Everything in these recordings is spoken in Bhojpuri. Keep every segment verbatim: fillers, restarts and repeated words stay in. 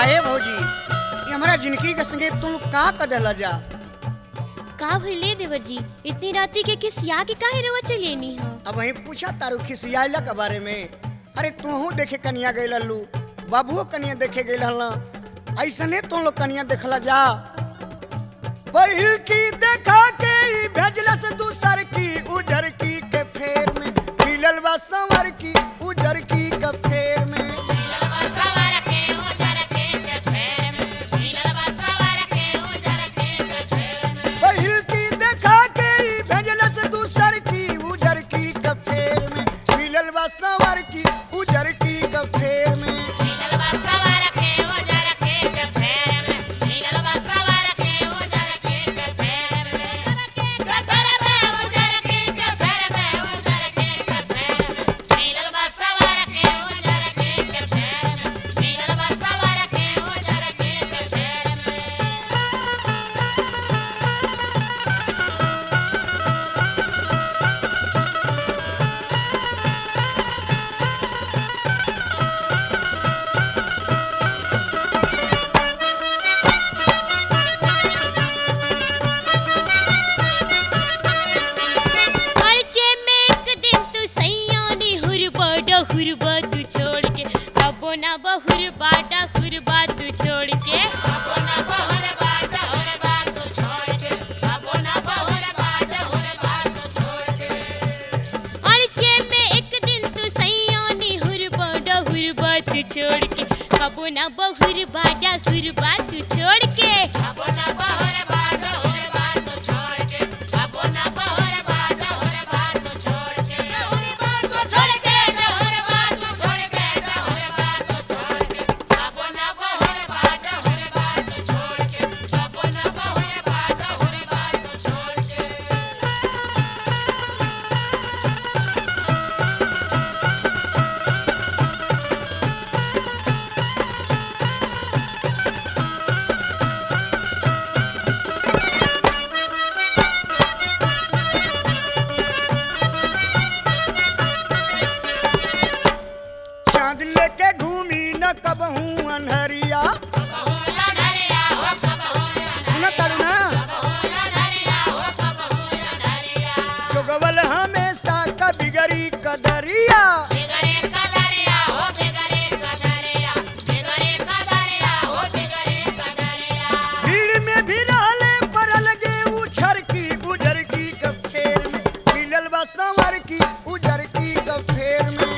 काहे भौजी ये हमारा जिंदगी के संगे तुम का कदला जा का भइले देवर जी इतनी राती के किसिया के काहे रवा चलेनी ह अब वही पूछा तारू खिसियाला के बारे में। अरे तू देखे कनिया गई लल्लू बाबू कनिया देखे गई हल्ला ऐसने तुम लोग कनिया देखला जा पहिल की देखा के भेजला से दूसर की उजर की के फेर में मिलल बा संवर की उजर की के फेर में पहिल की देखा के भेजला से दूसर की उजर की के फेर में मिलल बा संवर की उजर की के फेर में हुरबा तू छोड़ के कबो ना बहुर बाटा हुरबा तू छोड़ के कबो ना बहुर बाटा हुरबा तू छोड़ के कबो ना बहुर बाटा हुरबा तू छोड़ के अरचे में एक दिन तू सैयानी हुरबा हुरबा तू छोड़ के कबो ना बहुर बाटा हुरबा तू छोड़ के कबो ना बहुर बाटा हुरबा तू छोड़ के कबो ना बहुर बाटा हुरबा तू छोड़ के हुरबा तू छोड़ के लेके घूमी न कबहू अनहरिया सुन तारू ना जोगवल हमेशा का बिगड़ी कदरिया भीड़ में भी रहले पर लगे उछर की गुजर की कफेर में मिलल बा संवर की उजर की कफेर में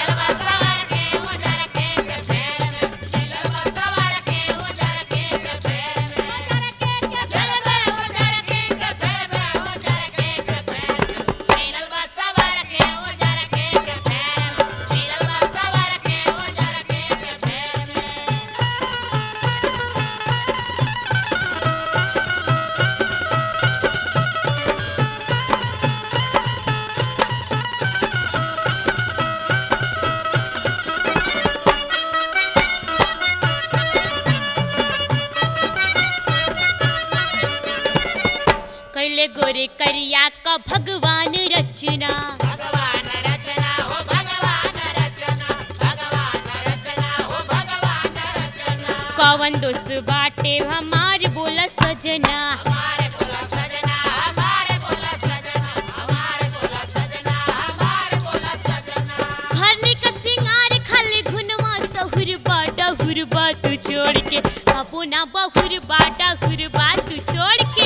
कैले गोरे करिया का भगवान रचना भगवान रचना हो भगवान रचना भगवान रचना हो भगवान रचना कौन दोस्त बाटे हमार बोला सजना हमारे बोला सजना हमारे बोला सजना हमारे बोला सजना हमारे बोला सजना घरनी का सिंगार खाली घुनवा सहुर बाटा हुरबा तू छोड़ के अपना बहुर बाटा हुरबा तू छोड़ के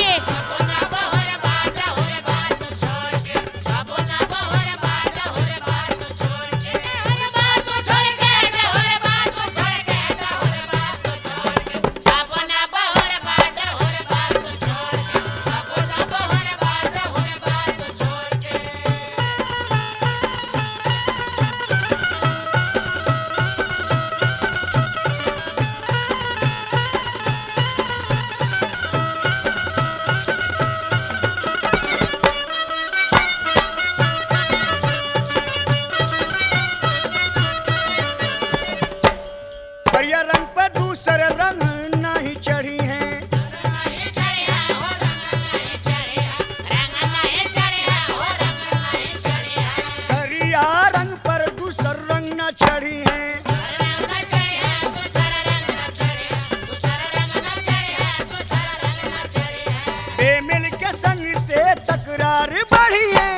तकरार बढ़ी है।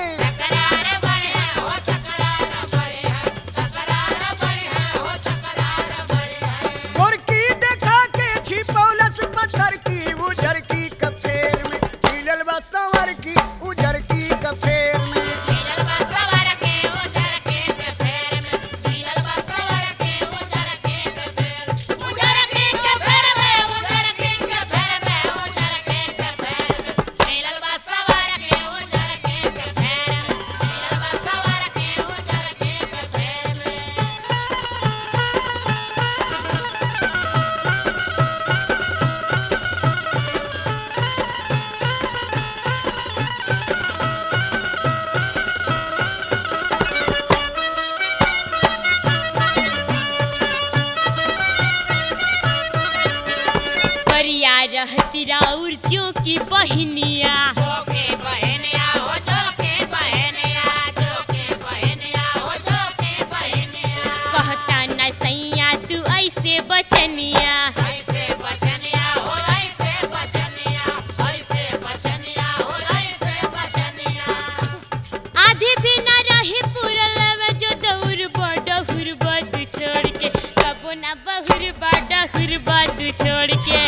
गोरकी देखा के छिपौलस पत्थर की उजर की कफेर में मिलल बा संवर की उजर की कफेर में। परिया रहती राउर जो की बहनिया कहता न सैया तू ऐसे बचनिया। आधे भी न रही पुरल जो दौर बड़ हुरबा तू छोड़ के कबो न बहुर बड़ हुरबा तू छोड़ के।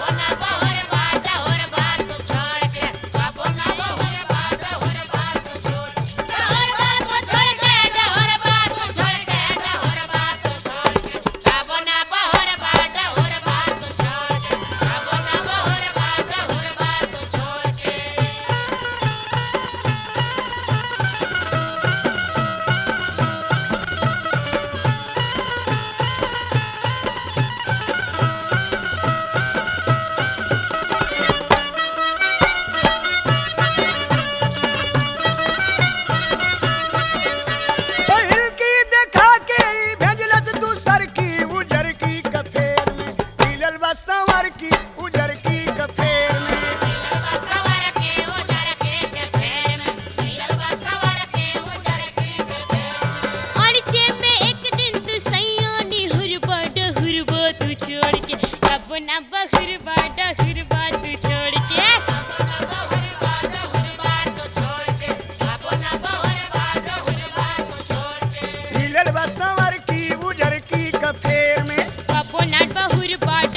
पहिल की देखा के भेजलस दूसर की उजर की कफेर में मिलल बा संवर की उजर की कफेर में। अड़चे में एक दिन तू सैया निहुर बड़ हुरबा तू छोड़ के कबो न बहुर बड़ हुरबा तू छोड़ के। मिलल बा संवर की उजर की कफेर में। कबो न बहुर बड़